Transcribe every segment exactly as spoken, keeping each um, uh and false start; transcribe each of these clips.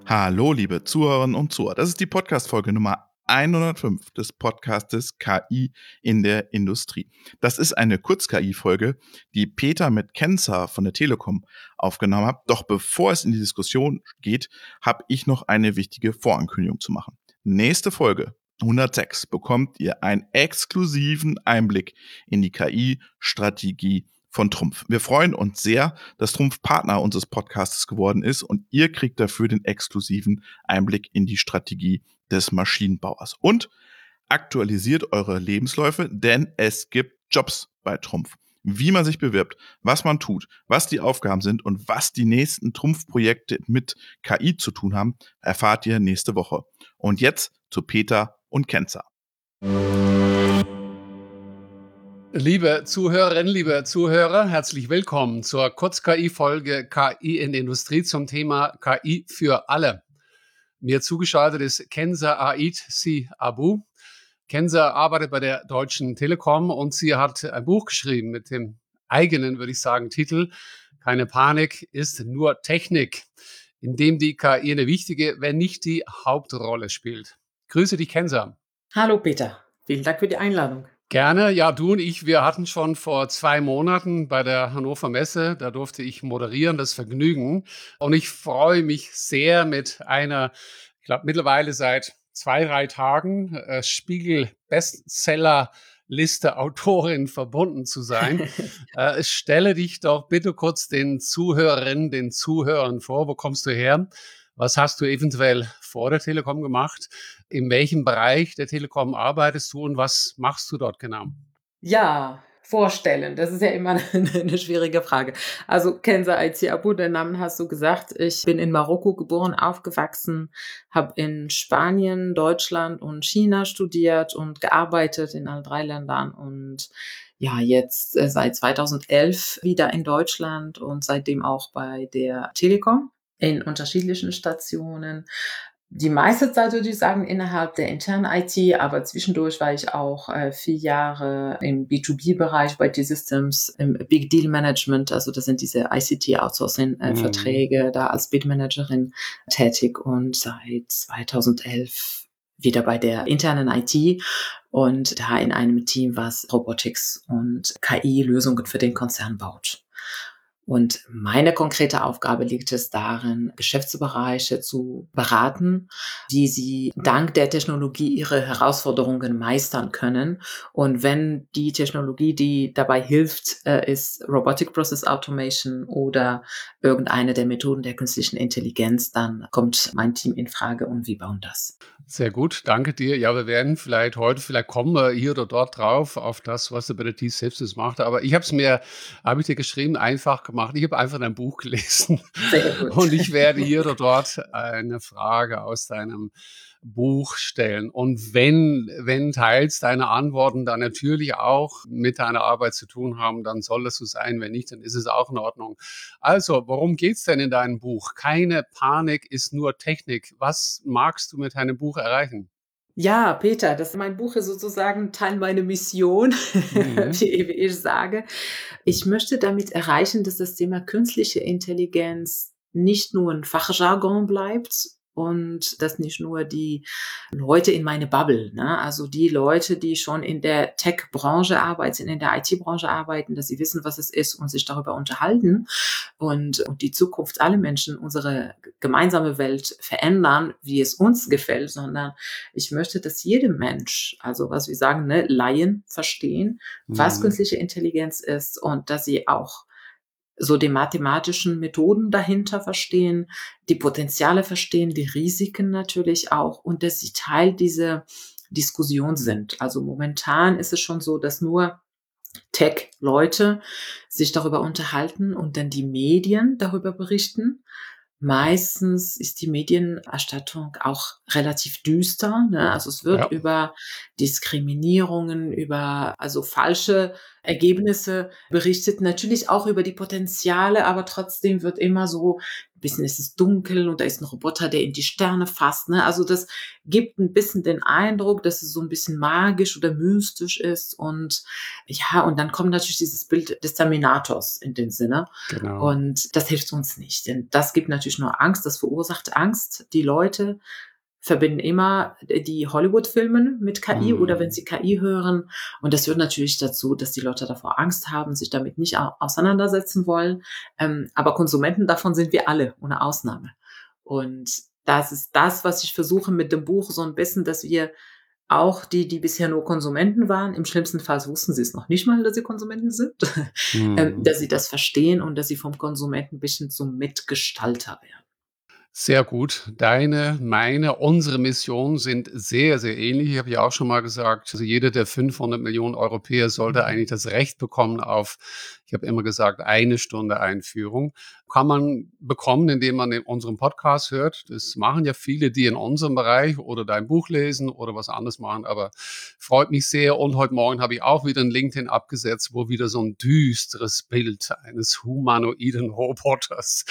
Hallo, liebe Zuhörerinnen und Zuhörer. Das ist die Podcast-Folge Nummer hundertfünf des Podcastes K I in der Industrie. Das ist eine Kurz-K I-Folge, die Peter mit Kenza von der Telekom aufgenommen hat. Doch bevor es in die Diskussion geht, habe ich noch eine wichtige Vorankündigung zu machen. Nächste Folge, hundertsechs, bekommt ihr einen exklusiven Einblick in die K I-Strategie von Trumpf. Wir freuen uns sehr, dass Trumpf Partner unseres Podcasts geworden ist und ihr kriegt dafür den exklusiven Einblick in die Strategie des Maschinenbauers. Und aktualisiert eure Lebensläufe, denn es gibt Jobs bei Trumpf. Wie man sich bewirbt, was man tut, was die Aufgaben sind und was die nächsten Trumpf-Projekte mit K I zu tun haben, erfahrt ihr nächste Woche. Und jetzt zu Peter und Kenza. Liebe Zuhörerinnen, liebe Zuhörer, herzlich willkommen zur Kurz-K I-Folge K I in der Industrie zum Thema K I für alle. Mir zugeschaltet ist Kenza Aid Si Abu. Kenza arbeitet bei der Deutschen Telekom und sie hat ein Buch geschrieben mit dem eigenen, würde ich sagen, Titel Keine Panik ist nur Technik, in dem die K I eine wichtige, wenn nicht die Hauptrolle spielt. Grüße dich, Kenza. Hallo Peter, vielen Dank für die Einladung. Gerne. Ja, du und ich, wir hatten schon vor zwei Monaten bei der Hannover Messe, da durfte ich moderieren, das Vergnügen. Und ich freue mich sehr mit einer, ich glaube mittlerweile seit zwei, drei Tagen, äh, Spiegel-Bestseller-Liste Autorin verbunden zu sein. äh, stelle dich doch bitte kurz den Zuhörerinnen, den Zuhörern vor. Wo kommst du her? Was hast du eventuell vor der Telekom gemacht? In welchem Bereich der Telekom arbeitest du und was machst du dort genau? Ja, vorstellen, das ist ja immer eine, eine schwierige Frage. Also Kenza Aid Si Abu, den Namen hast du gesagt. Ich bin in Marokko geboren, aufgewachsen, habe in Spanien, Deutschland und China studiert und gearbeitet in allen drei Ländern und ja, jetzt äh, seit zweitausendelf wieder in Deutschland und seitdem auch bei der Telekom in unterschiedlichen Stationen. Die meiste Zeit würde ich sagen innerhalb der internen I T, aber zwischendurch war ich auch äh, vier Jahre im B zwei B-Bereich bei T-Systems, im Big Deal Management, also das sind diese I C T-Outsourcing-Verträge, mhm. da als Bid-Managerin tätig und seit zweitausendelf wieder bei der internen I T und da in einem Team, was Robotics und K I-Lösungen für den Konzern baut. Und meine konkrete Aufgabe liegt es darin, Geschäftsbereiche zu beraten, wie sie dank der Technologie ihre Herausforderungen meistern können. Und wenn die Technologie, die dabei hilft, ist Robotic Process Automation oder irgendeine der Methoden der künstlichen Intelligenz, dann kommt mein Team in Frage und wir bauen das. Sehr gut, danke dir. Ja, wir werden vielleicht heute, vielleicht kommen wir hier oder dort drauf, auf das, was du bei der T-Systems macht. Aber ich habe es mir, habe ich dir geschrieben, einfach gemacht. Ich habe einfach dein Buch gelesen. Sehr gut. Und ich werde hier oder dort eine Frage aus deinem Buch stellen. Und wenn, wenn teils deine Antworten dann natürlich auch mit deiner Arbeit zu tun haben, dann soll das so sein. Wenn nicht, dann ist es auch in Ordnung. Also, worum geht's denn in deinem Buch? Keine Panik ist nur Technik. Was magst du mit deinem Buch erreichen? Ja, Peter, das mein Buch ist sozusagen Teil meiner Mission, mhm. wie, wie ich sage. Ich möchte damit erreichen, dass das Thema künstliche Intelligenz nicht nur ein Fachjargon bleibt und dass nicht nur die Leute in meine Bubble, ne, also die Leute, die schon in der Tech-Branche arbeiten, in der I T-Branche arbeiten, dass sie wissen, was es ist und sich darüber unterhalten und, und die Zukunft aller Menschen, unsere gemeinsame Welt verändern, wie es uns gefällt, sondern ich möchte, dass jeder Mensch, also was wir sagen, ne, Laien verstehen, mhm. was künstliche Intelligenz ist und dass sie auch so die mathematischen Methoden dahinter verstehen, die Potenziale verstehen, die Risiken natürlich auch und dass sie Teil dieser Diskussion sind. Also momentan ist es schon so, dass nur Tech-Leute sich darüber unterhalten und dann die Medien darüber berichten. Meistens ist die Medienerstattung auch relativ düster, ne? Also es wird ja. über Diskriminierungen, über also falsche Ergebnisse berichtet, natürlich auch über die Potenziale, aber trotzdem wird immer so ein bisschen ist es dunkel und da ist ein Roboter, der in die Sterne fasst, ne? Also, das gibt ein bisschen den Eindruck, dass es so ein bisschen magisch oder mystisch ist und ja, und dann kommt natürlich dieses Bild des Terminators in den Sinne Genau. und das hilft uns nicht, denn das gibt natürlich nur Angst, das verursacht Angst. Die Leute verbinden immer die Hollywood-Filme mit K I oder wenn Mhm. sie K I hören. Und das führt natürlich dazu, dass die Leute davor Angst haben, sich damit nicht au auseinandersetzen wollen. Ähm, aber Konsumenten davon sind wir alle, ohne Ausnahme. Und das ist das, was ich versuche mit dem Buch so ein bisschen, dass wir auch die, die bisher nur Konsumenten waren, im schlimmsten Fall wussten sie es noch nicht mal, dass sie Konsumenten sind, ähm, Mhm. dass sie das verstehen und dass sie vom Konsumenten ein bisschen zum Mitgestalter werden. Sehr gut. Deine, meine, unsere Mission sind sehr, sehr ähnlich. Ich habe ja auch schon mal gesagt, also jeder der fünfhundert Millionen Europäer sollte eigentlich das Recht bekommen auf, ich habe immer gesagt, eine Stunde Einführung. Kann man bekommen, indem man in unserem Podcast hört. Das machen ja viele, die in unserem Bereich oder dein Buch lesen oder was anderes machen, aber freut mich sehr. Und heute Morgen habe ich auch wieder ein LinkedIn abgesetzt, wo wieder so ein düsteres Bild eines humanoiden Roboters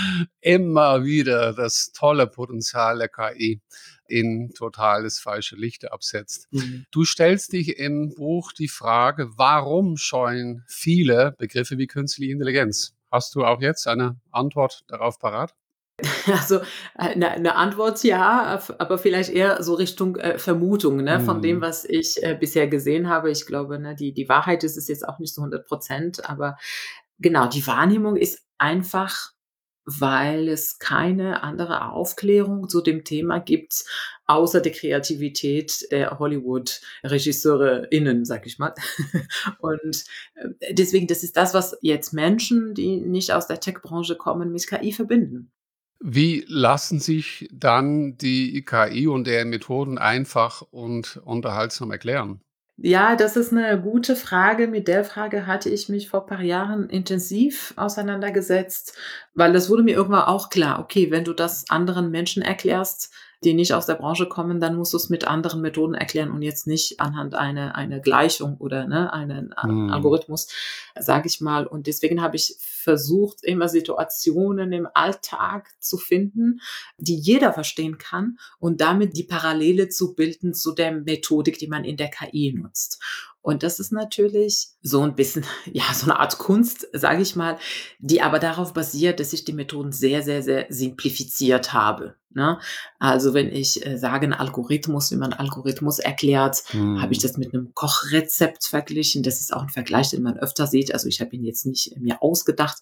immer wieder das tolle Potenzial der K I in total das falsche Licht absetzt. Mhm. Du stellst dich im Buch die Frage, warum scheuen viele Begriffe wie künstliche Intelligenz? Hast du auch jetzt eine Antwort darauf parat? Also, äh, 'ne 'ne Antwort ja, f aber vielleicht eher so Richtung, äh, Vermutung, ne, von dem, Mhm. was ich, äh, bisher gesehen habe. Ich glaube, ne, die die Wahrheit ist es jetzt auch nicht zu hundert Prozent, aber genau, die Wahrnehmung ist einfach, weil es keine andere Aufklärung zu dem Thema gibt, außer der Kreativität der Hollywood-RegisseurInnen, sage ich mal. Und, äh, deswegen, das ist das, was jetzt Menschen, die nicht aus der Tech-Branche kommen, mit K I verbinden. Wie lassen sich dann die K I und deren Methoden einfach und unterhaltsam erklären? Ja, das ist eine gute Frage. Mit der Frage hatte ich mich vor paar Jahren intensiv auseinandergesetzt, weil das wurde mir irgendwann auch klar: Okay, wenn du das anderen Menschen erklärst, die nicht aus der Branche kommen, dann musst du es mit anderen Methoden erklären und jetzt nicht anhand einer eine Gleichung oder, ne, einen A Mhm. Algorithmus, sage ich mal. Und deswegen habe ich versucht, immer Situationen im Alltag zu finden, die jeder verstehen kann und damit die Parallele zu bilden zu der Methodik, die man in der K I nutzt. Und das ist natürlich so ein bisschen, ja, so eine Art Kunst, sage ich mal, die aber darauf basiert, dass ich die Methoden sehr, sehr, sehr simplifiziert habe, ne? Also, wenn ich, äh, sage, 'n Algorithmus wie man Algorithmus erklärt, habe ich Mhm. das mit einem Kochrezept verglichen. Das ist auch ein Vergleich, den man öfter sieht. Also, ich habe ihn jetzt nicht mir ausgedacht.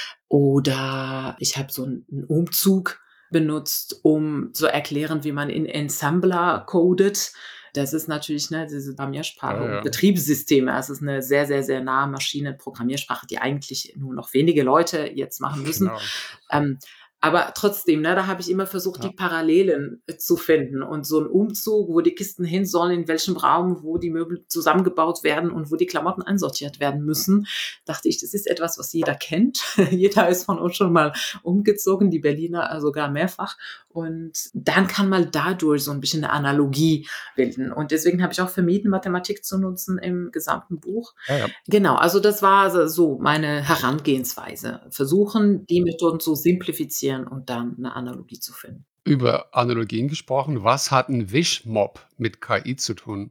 Oder ich habe so einen 'n Umzug benutzt, um zu erklären, wie man in Ensembler codet. Das ist natürlich, ne, diese Ja, Programmiersprache und ja, Betriebssysteme. Es ist eine sehr, sehr, sehr nahe Maschinenprogrammiersprache, die eigentlich nur noch wenige Leute jetzt machen müssen. genau. Ähm, aber trotzdem, ne, da habe ich immer versucht, die Ja. Parallelen, äh, zu finden und so ein Umzug, wo die Kisten hin sollen, in welchem Raum, wo die Möbel zusammengebaut werden und wo die Klamotten einsortiert werden müssen, dachte ich, das ist etwas, was jeder kennt. Jeder ist von uns schon mal umgezogen, die Berliner, äh, sogar mehrfach. Und dann kann man dadurch so ein bisschen eine Analogie bilden. Und deswegen habe ich auch vermieden, Mathematik zu nutzen im gesamten Buch. Ja, ja. Genau, also das war so so meine Herangehensweise. Versuchen, die Methoden zu simplifizieren und dann 'ne Analogie zu finden. Über Analogien gesprochen, was hat 'n Wischmopp mit K I zu tun?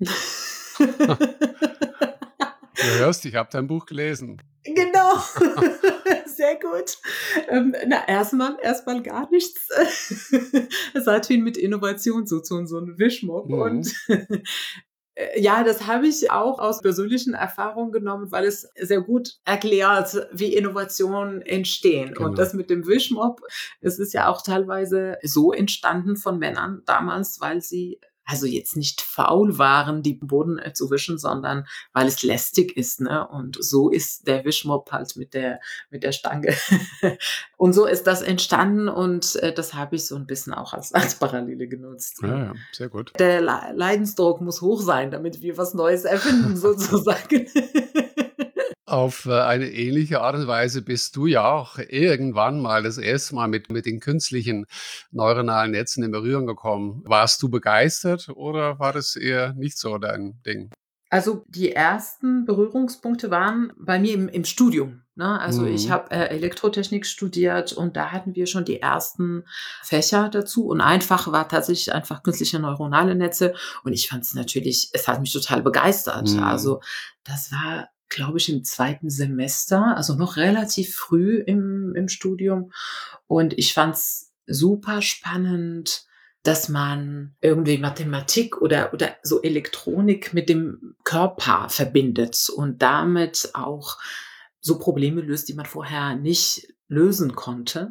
Du hörst, ich habe dein Buch gelesen. Genau. Sehr gut. Ähm, na, erstmal erstmal gar nichts. Es hat viel mit Innovation zu tun, so 'n Wischmopp und Mhm, Äh, ja, das habe ich auch aus persönlichen Erfahrungen genommen, weil es sehr gut erklärt, wie Innovationen entstehen. Und genau. das mit dem Wischmopp, es ist ja auch teilweise so entstanden von Männern damals, weil sie also jetzt nicht faul waren, die Boden, äh, zu wischen, sondern weil es lästig ist, ne? Und so ist der Wischmopp halt mit der mit der Stange. Und so ist das entstanden und, äh, das habe ich so ein bisschen auch als als Parallele genutzt, Ja, ja. ja, sehr gut. Der Lei Leidensdruck muss hoch sein, damit wir was Neues erfinden sozusagen. Auf, äh, eine ähnliche Art und Weise bist du ja auch irgendwann mal das erste Mal mit mit den künstlichen neuronalen Netzen in Berührung gekommen. Warst du begeistert oder war das eher nicht so dein Ding? Also die ersten Berührungspunkte waren bei mir im, im Studium. Ne? Also ich Mhm. habe äh, Elektrotechnik studiert und da hatten wir schon die ersten Fächer dazu. Und einfach war tatsächlich einfach künstliche neuronale Netze. Und ich fand es natürlich, es hat mich total begeistert. Mhm. Also das war, glaube ich, im zweiten Semester, also noch relativ früh im, im Studium. Und ich fand es super spannend, dass man irgendwie Mathematik oder oder so Elektronik mit dem Körper verbindet und damit auch so Probleme löst, die man vorher nicht lösen konnte.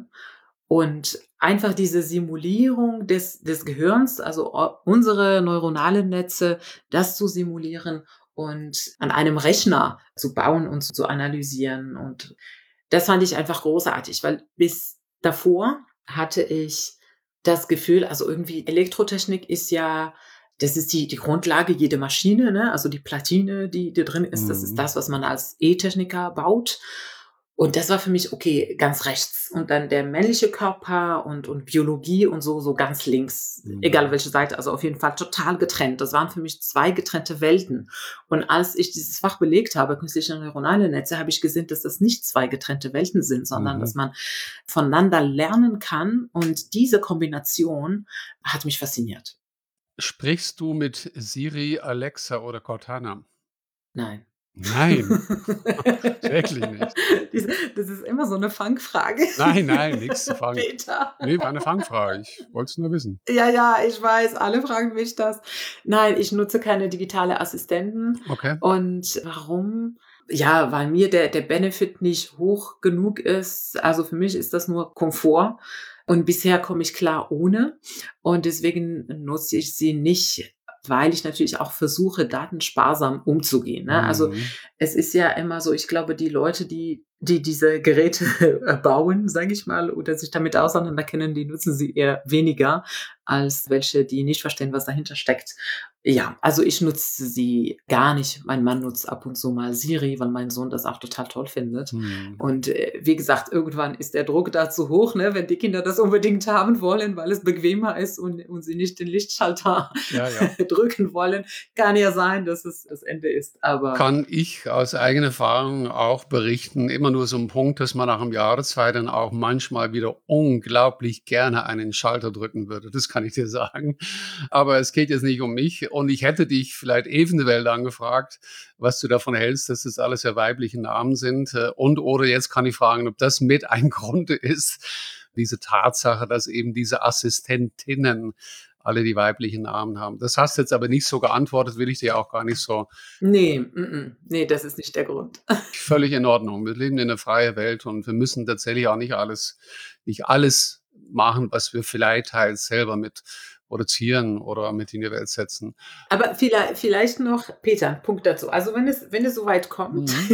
Und einfach diese Simulierung des des Gehirns, also o unsere neuronalen Netze, das zu simulieren und an einem Rechner zu bauen und zu analysieren. Und das fand ich einfach großartig, weil bis davor hatte ich das Gefühl, also irgendwie Elektrotechnik ist ja, das ist die die Grundlage jeder Maschine, ne? Also die Platine, die da drin ist, das ist Mhm. das, was man als E-Techniker baut. Und das war für mich, okay, ganz rechts. Und dann der männliche Körper und und Biologie und so so ganz links, egal Mhm. welche Seite, also auf jeden Fall total getrennt. Das waren für mich zwei getrennte Welten. Und als ich dieses Fach belegt habe, künstliche neuronale Netze, habe ich gesehen, dass das nicht zwei getrennte Welten sind, sondern dass Mhm. man voneinander lernen kann. Und diese Kombination hat mich fasziniert. Sprichst du mit Siri, Alexa oder Cortana? Nein. Nein, wirklich nicht. Diese Das ist immer so eine Fangfrage, Nein, nein, nix zu fangen. Peter. Ne, war 'ne Fangfrage. Ich wollte es nur wissen. Ja, ja, ich weiß, alle fragen mich das. Nein, ich nutze keine digitale Assistenten. Okay. Und warum? Ja, weil mir der der Benefit nicht hoch genug ist. Also, für mich ist das nur Komfort und bisher komme ich klar ohne. Und deswegen nutze ich sie nicht, weil ich natürlich auch versuche, datensparsam umzugehen, ne? Also, Mhm. es ist ja immer so, ich glaube, die Leute, die die diese Geräte bauen, sage ich mal, oder sich damit auseinanderkennen, die nutzen sie eher weniger als welche, die nicht verstehen, was dahinter steckt. Ja, also ich nutze sie gar nicht. Mein Mann nutzt ab und zu mal Siri, weil mein Sohn das auch total toll findet. Mhm. Und äh, wie gesagt, irgendwann ist der Druck da zu hoch, ne, wenn die Kinder das unbedingt haben wollen, weil es bequemer ist und, und sie nicht den Lichtschalter Ja, ja. drücken wollen. Kann ja sein, dass es das Ende ist. Aber Kann ich aus eigener Erfahrung auch berichten, immer nur so 'n Punkt, dass man nach 'm Jahr oder zwei dann auch manchmal wieder unglaublich gerne einen Schalter drücken würde. Das kann ich dir sagen. Aber es geht jetzt nicht um mich und ich hätte dich vielleicht eventuell dann gefragt, was du davon hältst, dass das alles ja weibliche Namen sind, äh, und oder jetzt kann ich fragen, ob das mit ein Grund ist, diese Tatsache, dass eben diese Assistentinnen alle die weiblichen Namen haben. Das hast du jetzt aber nicht so geantwortet, will ich dir auch gar nicht so. nee, mm, mm, nee, das ist nicht der Grund. Völlig in Ordnung. Wir leben in 'ner freien Welt und wir müssen tatsächlich auch nicht alles nicht alles machen, was wir vielleicht halt selber mit produzieren oder mit in die Welt setzen. Aber vielleicht vielleicht noch, Peter, Punkt dazu. Also, wenn es wenn es so weit kommt Mhm.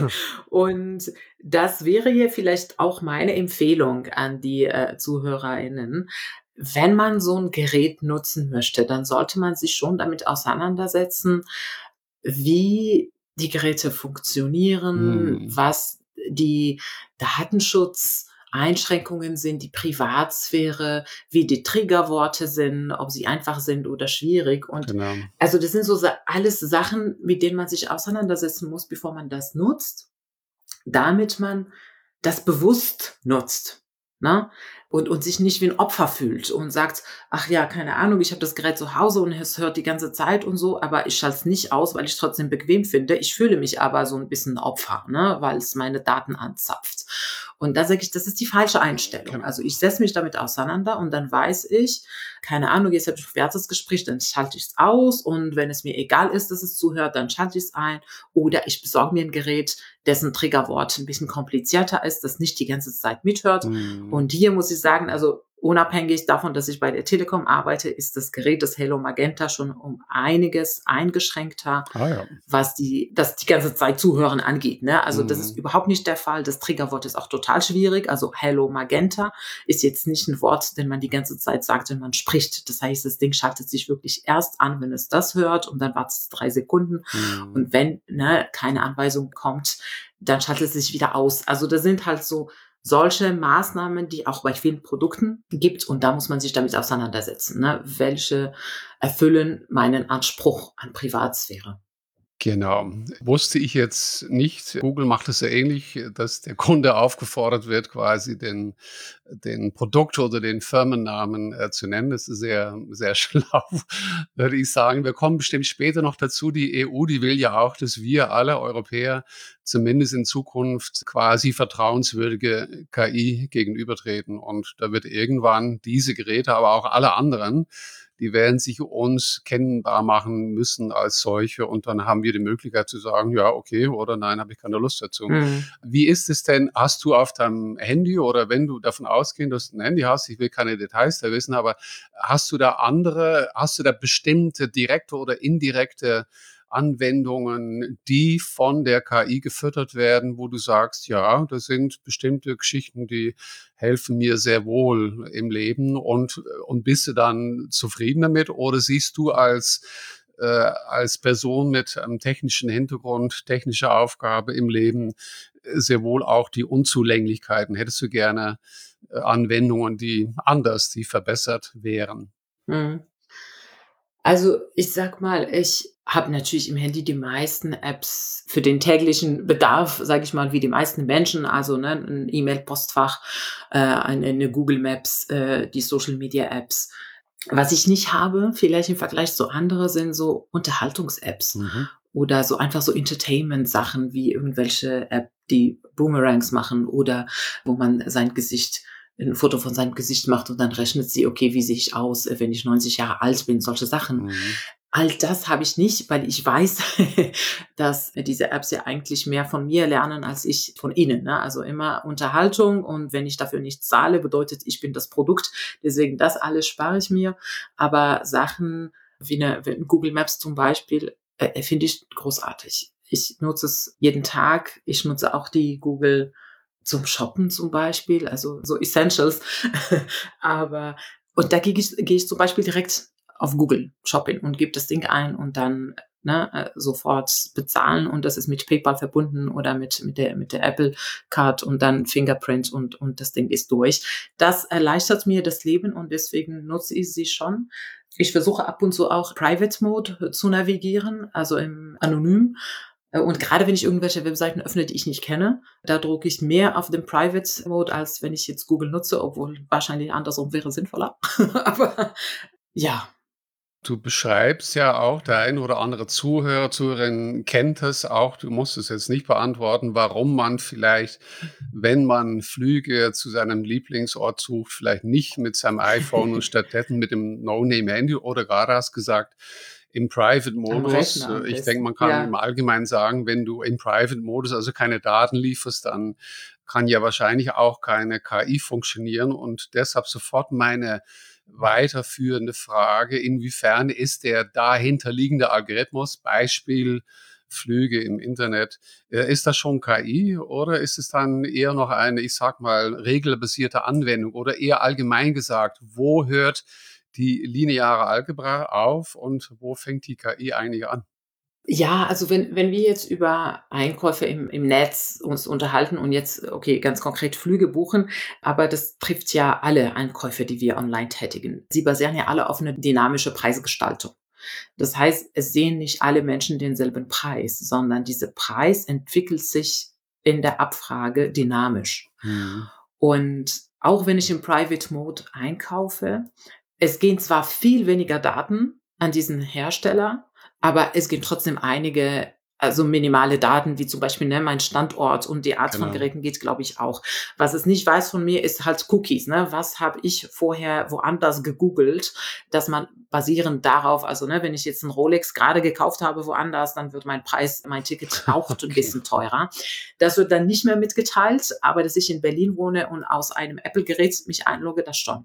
und das wäre hier vielleicht auch meine Empfehlung an die, äh, ZuhörerInnen. Wenn man so 'n Gerät nutzen möchte, dann sollte man sich schon damit auseinandersetzen, wie die Geräte funktionieren, Mhm. was die Datenschutzeinschränkungen sind, die Privatsphäre, wie die Triggerworte sind, ob sie einfach sind oder schwierig. Und Genau. also das sind so Sa alles Sachen, mit denen man sich auseinandersetzen muss, bevor man das nutzt, damit man das bewusst nutzt, ne? Und und sich nicht wie ein Opfer fühlt und sagt: „Ach ja, keine Ahnung, ich habe das Gerät zu Hause und es hört die ganze Zeit und so, aber ich schalte es nicht aus, weil ich's trotzdem bequem finde. Ich fühle mich aber so ein bisschen Opfer, ne, weil es meine Daten anzapft.“ Und da sage ich, das ist die falsche Einstellung. Genau. Also, ich setze mich damit auseinander und dann weiß ich, keine Ahnung, jetzt habe ich ein privates Gespräch, dann schalte ich es aus und wenn es mir egal ist, dass es zuhört, dann schalte ich es ein oder ich besorge mir ein Gerät, dessen Triggerwort ein bisschen komplizierter ist, das nicht die ganze Zeit mithört. Mhm. Und hier muss ich sagen, also unabhängig davon, dass ich bei der Telekom arbeite, ist das Gerät des Hello Magenta schon um einiges eingeschränkter, Ah ja. was die, das die ganze Zeit Zuhören angeht. Ne? Also das ist Mhm. überhaupt nicht der Fall. Das Triggerwort ist auch total schwierig. Also Hello Magenta ist jetzt nicht ein Wort, den man die ganze Zeit sagt, wenn man spricht. Das heißt, das Ding schaltet sich wirklich erst an, wenn es das hört und dann wartet es drei Sekunden. Mhm. Und wenn ne, keine Anweisung kommt, dann schaltet es sich wieder aus. Also das sind halt so solche Maßnahmen, die auch bei vielen Produkten gibt. Und da muss man sich damit auseinandersetzen. Ne? Welche erfüllen meinen Anspruch an Privatsphäre? Genau. Wusste ich jetzt nicht. Google macht es ja ähnlich, dass der Kunde aufgefordert wird, quasi den den Produkt oder den Firmennamen, äh, zu nennen. Das ist sehr, sehr schlau, würde ich sagen. Wir kommen bestimmt später noch dazu. Die E U, die will ja auch, dass wir alle Europäer zumindest in Zukunft quasi vertrauenswürdige K I gegenübertreten. Und da wird irgendwann diese Geräte, aber auch alle anderen, die werden sich uns kennbar machen müssen als solche. Und dann haben wir die Möglichkeit zu sagen, ja, okay oder nein, habe ich keine Lust dazu. Mhm. Wie ist es denn, hast du auf deinem Handy oder wenn du davon ausgehst, dass du ein Handy hast, ich will keine Details da wissen, aber hast du da andere, hast du da bestimmte direkte oder indirekte Anwendungen, die von der K I gefüttert werden, wo du sagst, ja, das sind bestimmte Geschichten, die helfen mir sehr wohl im Leben und, und bist du dann zufrieden damit oder siehst du als äh, als Person mit einem technischen Hintergrund, technischer Aufgabe im Leben äh, sehr wohl auch die Unzulänglichkeiten? Hättest du gerne äh, Anwendungen, die anders, die verbessert wären? Mhm. Also, ich sag mal, ich habe natürlich im Handy die meisten Apps für den täglichen Bedarf, sage ich mal, wie die meisten Menschen. Also, ne, 'n E-Mail-Postfach, äh, eine 'ne Google Maps, äh, die Social-Media-Apps. Was ich nicht habe, vielleicht im Vergleich zu anderen, sind so Unterhaltungs-Apps Mhm. oder so einfach so Entertainment-Sachen wie irgendwelche App, die Boomerangs machen oder wo man sein Gesicht 'n Foto von seinem Gesicht macht und dann rechnet sie: „Okay, wie sehe ich aus, äh, wenn ich neunzig Jahre alt bin?“ Solche Sachen. Mhm. All das habe ich nicht, weil ich weiß, dass diese Apps ja eigentlich mehr von mir lernen als ich von ihnen, ne? Also immer Unterhaltung und wenn ich dafür nichts zahle, bedeutet, ich bin das Produkt. Deswegen das alles spare ich mir. Aber Sachen wie 'ne wie Google Maps zum Beispiel, äh, finde ich großartig. Ich nutze es jeden Tag. Ich nutze auch die Google zum Shoppen zum Beispiel, also so Essentials. Aber und da gehe ich gehe ich zum Beispiel direkt auf Google Shopping und gebe das Ding ein und dann, ne, äh, sofort bezahlen und das ist mit PayPal verbunden oder mit mit der mit der Apple Card und dann Fingerprint und und das Ding ist durch. Das erleichtert mir das Leben und deswegen nutze ich sie schon. Ich versuche ab und zu auch Private Mode zu navigieren, also im anonym. Äh, und gerade wenn ich irgendwelche Webseiten öffne, die ich nicht kenne, da drucke ich mehr auf den Private Mode, als wenn ich jetzt Google nutze, obwohl wahrscheinlich andersrum wäre sinnvoller. Aber ja. Du beschreibst ja auch, der ein oder andere Zuhörer, Zuhörerin kennt es auch, du musst es jetzt nicht beantworten, warum man vielleicht, wenn man Flüge zu seinem Lieblingsort sucht, vielleicht nicht mit seinem iPhone und stattdessen mit dem No-Name-Handy oder gerade hast gesagt, im Am Private-Modus. Rechner Äh, am Ich denke, besten. man kann im Ja. Allgemeinen sagen, wenn du im Private-Modus also keine Daten lieferst, dann kann ja wahrscheinlich auch keine K I funktionieren und deshalb sofort meine weiterführende Frage, inwiefern ist der dahinterliegende Algorithmus, Beispiel Flüge im Internet, äh, ist das schon K I oder ist es dann eher noch eine, ich sag mal, regelbasierte Anwendung oder eher allgemein gesagt, wo hört die lineare Algebra auf und wo fängt die K I eigentlich an? Ja, also wenn wenn wir jetzt über Einkäufe im im Netz uns unterhalten und jetzt, okay, ganz konkret Flüge buchen, aber das trifft ja alle Einkäufe, die wir online tätigen. Sie basieren ja alle auf 'ne dynamische Preisgestaltung. Das heißt, es sehen nicht alle Menschen denselben Preis, sondern dieser Preis entwickelt sich in der Abfrage dynamisch. Mhm. Und auch wenn ich im Private Mode einkaufe, es gehen zwar viel weniger Daten an diesen Hersteller, aber es gehen trotzdem einige, also minimale Daten, wie zum Beispiel, ne, mein Standort und die Art von Genau. Geräten geht, glaube ich, auch. Was es nicht weiß von mir, ist halt Cookies, ne? Was habe ich vorher woanders gegoogelt, dass man basierend darauf, also, ne, wenn ich jetzt 'n Rolex gerade gekauft habe woanders, dann wird mein Preis, mein Ticket auch 'n Okay. bisschen teurer. Das wird dann nicht mehr mitgeteilt, aber dass ich in Berlin wohne und aus einem Apple-Gerät mich einlogge, das schon.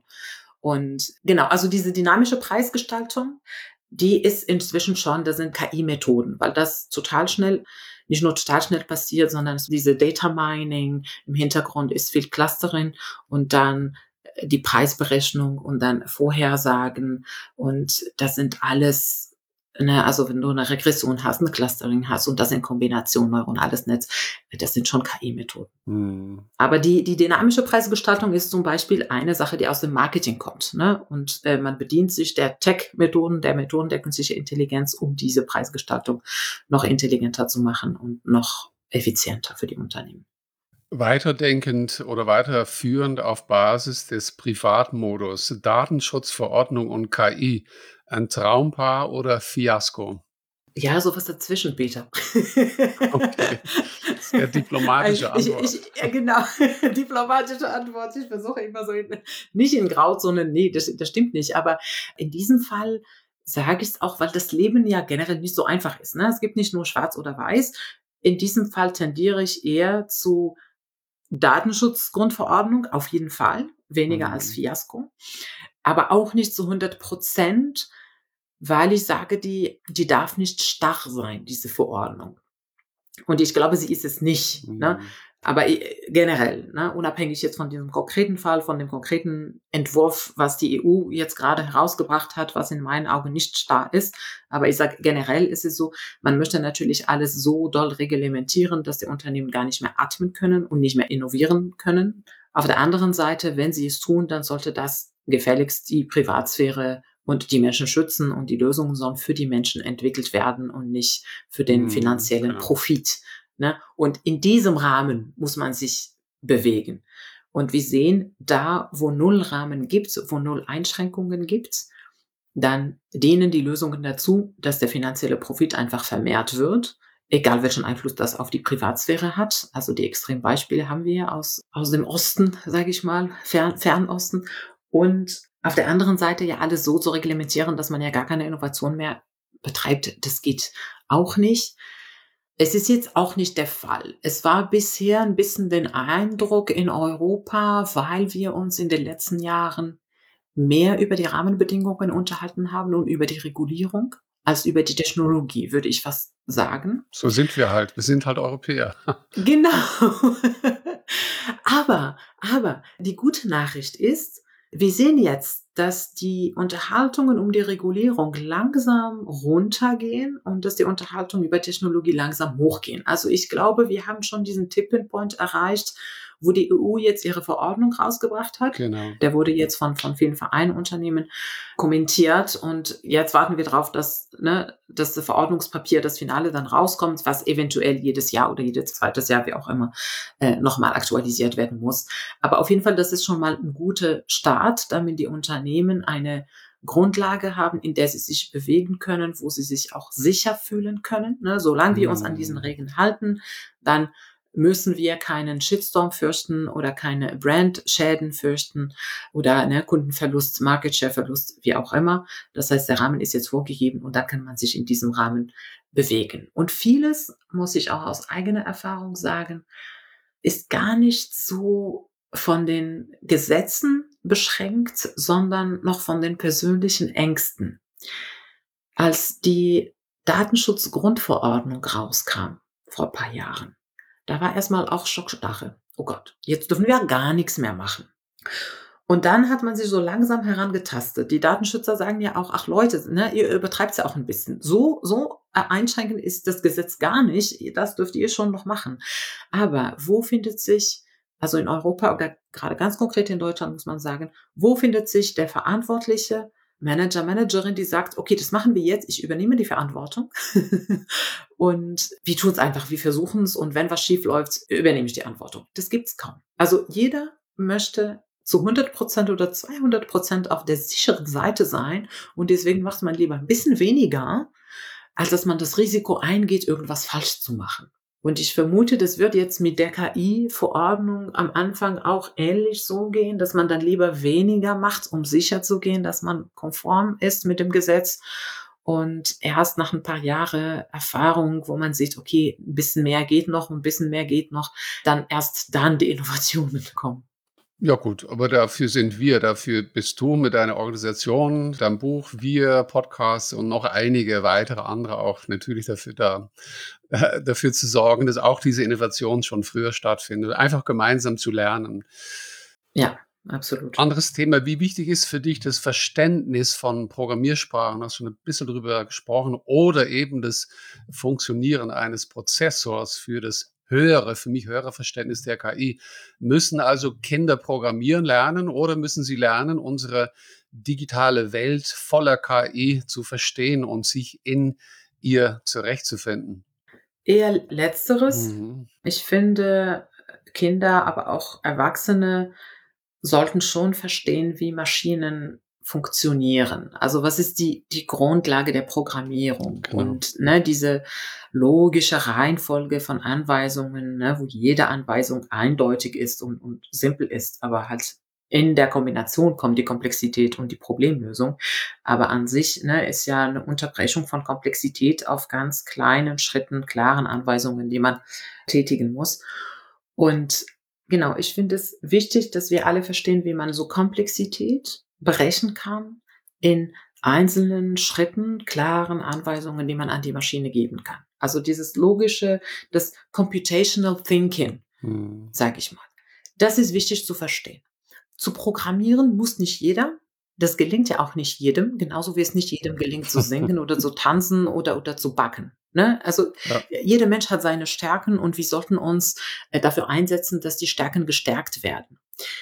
Und genau, also diese dynamische Preisgestaltung, die ist inzwischen schon, das sind K I-Methoden, weil das total schnell, nicht nur total schnell passiert, sondern diese Data Mining im Hintergrund ist viel Clustering und dann äh, die Preisberechnung und dann Vorhersagen und das sind alles Ne, also wenn du eine Regression hast, 'ne Clustering hast und das in Kombination neuronales Netz, das sind schon K I-Methoden. Mhm. Aber die die dynamische Preisgestaltung ist zum Beispiel eine Sache, die aus dem Marketing kommt, ne? Und, äh, man bedient sich der Tech-Methoden, der Methoden der künstlichen Intelligenz, um diese Preisgestaltung noch intelligenter zu machen und noch effizienter für die Unternehmen. Weiterdenkend oder weiterführend auf Basis des Privatmodus, Datenschutzverordnung und K I, ein Traumpaar oder Fiasko? Ja, so was dazwischen, Peter. Okay, sehr diplomatische Ich Antwort. ich ja genau, diplomatische Antwort. Ich versuche immer so in nicht in Grauzonen, ne, das das stimmt nicht. Aber in diesem Fall sage ich's auch, weil das Leben ja generell nicht so einfach ist, ne? Es gibt nicht nur schwarz oder weiß. In diesem Fall tendiere ich eher zu Datenschutzgrundverordnung, auf jeden Fall, weniger als Mhm. Fiasko, aber auch nicht zu hundert Prozent, weil ich sage, die die darf nicht starr sein, diese Verordnung. Und ich glaube, sie ist es nicht, ne? Mhm. Aber äh, generell, ne, unabhängig jetzt von diesem konkreten Fall, von dem konkreten Entwurf, was die E U jetzt gerade herausgebracht hat, was in meinen Augen nicht starr ist. Aber ich sage, generell ist es so, man möchte natürlich alles so doll reglementieren, dass die Unternehmen gar nicht mehr atmen können und nicht mehr innovieren können. Auf der anderen Seite, wenn sie es tun, dann sollte das gefälligst die Privatsphäre und die Menschen schützen und die Lösungen sollen für die Menschen entwickelt werden und nicht für den Mhm. finanziellen Genau. Profit. Ne? Und in diesem Rahmen muss man sich bewegen. Und wir sehen, da wo null Rahmen gibt, wo null Einschränkungen gibt, dann dienen die Lösungen dazu, dass der finanzielle Profit einfach vermehrt wird, egal welchen Einfluss das auf die Privatsphäre hat. Also die Extrembeispiele haben wir ja aus, aus dem Osten, sage ich mal, Fern, Fernosten. Und auf der anderen Seite ja alles so zu reglementieren, dass man ja gar keine Innovation mehr betreibt. Das geht auch nicht. Es ist jetzt auch nicht der Fall. Es war bisher ein bisschen den Eindruck in Europa, weil wir uns in den letzten Jahren mehr über die Rahmenbedingungen unterhalten haben und über die Regulierung als über die Technologie, würde ich fast sagen. So sind wir halt. Wir sind halt Europäer. Genau. Aber aber die gute Nachricht ist, wir sehen jetzt, dass die Unterhaltungen um die Regulierung langsam runtergehen und dass die Unterhaltungen über Technologie langsam hochgehen. Also, ich glaube, wir haben schon diesen Tipping Point erreicht, wo die E U jetzt ihre Verordnung rausgebracht hat. Genau. Der wurde jetzt von von vielen Vereinen, Unternehmen kommentiert und jetzt warten wir drauf, dass, ne, dass das Verordnungspapier, das Finale dann rauskommt, was eventuell jedes Jahr oder jedes zweites Jahr, wie auch immer, äh, noch mal aktualisiert werden muss. Aber auf jeden Fall, das ist schon mal ein guter Start, damit die Unternehmen eine Grundlage haben, in der sie sich bewegen können, wo sie sich auch sicher fühlen können, ne? Solange wir uns an diesen Mhm. Regeln halten, dann müssen wir keinen Shitstorm fürchten oder keine Brandschäden fürchten oder, ne, Kundenverlust, Market Share Verlust, wie auch immer. Das heißt, der Rahmen ist jetzt vorgegeben und dann kann man sich in diesem Rahmen bewegen. Und vieles, muss ich auch aus eigener Erfahrung sagen, ist gar nicht so von den Gesetzen beschränkt, sondern noch von den persönlichen Ängsten. Als die Datenschutzgrundverordnung rauskam vor ein paar Jahren, da war erstmal auch Schockstarre. Oh Gott, jetzt dürfen wir gar nichts mehr machen. Und dann hat man sich so langsam herangetastet. Die Datenschützer sagen ja auch: „Ach Leute, ne, ihr übertreibt's ja auch ein bisschen. So so äh, einschränkend ist das Gesetz gar nicht. Das dürft ihr schon noch machen." Aber wo findet sich, also in Europa oder gerade ganz konkret in Deutschland muss man sagen, wo findet sich der verantwortliche Manager, Managerin, die sagt: „Okay, das machen wir jetzt. Ich übernehme die Verantwortung und wir tun's einfach. Wir versuchen's und wenn was schief läuft, übernehme ich die Verantwortung." Das gibt's kaum. Also jeder möchte zu hundert Prozent oder zweihundert Prozent auf der sicheren Seite sein und deswegen macht man lieber ein bisschen weniger, als dass man das Risiko eingeht, irgendwas falsch zu machen. Und ich vermute, das wird jetzt mit der K I-Verordnung am Anfang auch ähnlich so gehen, dass man dann lieber weniger macht, um sicher zu gehen, dass man konform ist mit dem Gesetz. Und erst nach ein paar Jahre Erfahrung, wo man sieht, okay, ein bisschen mehr geht noch, ein bisschen mehr geht noch, dann erst dann die Innovationen kommen. Ja gut, aber dafür sind wir, dafür bist du mit deiner Organisation, deinem Buch, wir, Podcasts und noch einige weitere andere auch natürlich dafür da, äh, dafür zu sorgen, dass auch diese Innovation schon früher stattfindet. Einfach gemeinsam zu lernen. Ja. absolut. Anderes Thema, wie wichtig ist für dich das Verständnis von Programmiersprachen? Hast du schon ein bisschen drüber gesprochen oder eben das Funktionieren eines Prozessors für das höhere, für mich höhere Verständnis der K I. Müssen also Kinder programmieren lernen oder müssen sie lernen, unsere digitale Welt voller K I zu verstehen und sich in ihr zurechtzufinden? Eher Letzteres. Mhm. Ich finde, Kinder, aber auch Erwachsene sollten schon verstehen, wie Maschinen funktionieren. Also was ist die, die Grundlage der Programmierung? Genau. Und ne, diese logische Reihenfolge von Anweisungen, ne, wo jede Anweisung eindeutig ist und, und simpel ist, aber halt in der Kombination kommt die Komplexität und die Problemlösung. Aber an sich ne, ist ja eine Unterbrechung von Komplexität auf ganz kleinen Schritten, klaren Anweisungen, die man tätigen muss. Und genau, ich finde es wichtig, dass wir alle verstehen, wie man so Komplexität berechnen kann in einzelnen Schritten, klaren Anweisungen, die man an die Maschine geben kann. Also dieses logische, das Computational Thinking, Mhm. sage ich mal. Das ist wichtig zu verstehen. Zu programmieren muss nicht jeder. Das gelingt ja auch nicht jedem, genauso wie es nicht jedem gelingt zu singen oder zu tanzen oder, oder zu backen. Ne? Also Ja. jeder Mensch hat seine Stärken und wir sollten uns äh, dafür einsetzen, dass die Stärken gestärkt werden.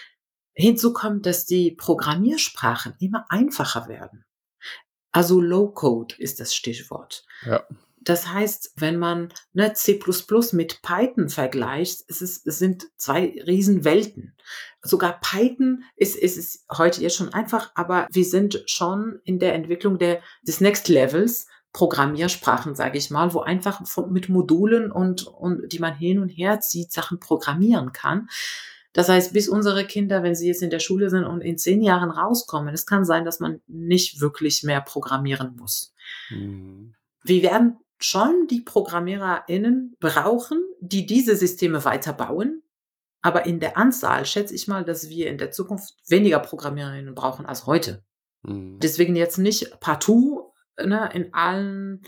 Hinzu kommt, dass die Programmiersprachen immer einfacher werden. Also Low-Code ist das Stichwort. Ja. Das heißt, wenn man ne, C plus plus mit Python vergleicht, es, ist, es sind zwei Riesenwelten. Sogar Python ist, ist, ist heute jetzt schon einfach, aber wir sind schon in der Entwicklung der, des Next Levels, Programmiersprachen, sage ich mal, wo einfach von, mit Modulen und, und die man hin und her zieht, Sachen programmieren kann. Das heißt, bis unsere Kinder, wenn sie jetzt in der Schule sind und in zehn Jahren rauskommen, es kann sein, dass man nicht wirklich mehr programmieren muss. Mhm. Wir werden schon die ProgrammiererInnen brauchen, die diese Systeme weiterbauen. Aber in der Anzahl schätze ich mal, dass wir in der Zukunft weniger ProgrammiererInnen brauchen als heute. Mhm. Deswegen jetzt nicht partout ne, in allen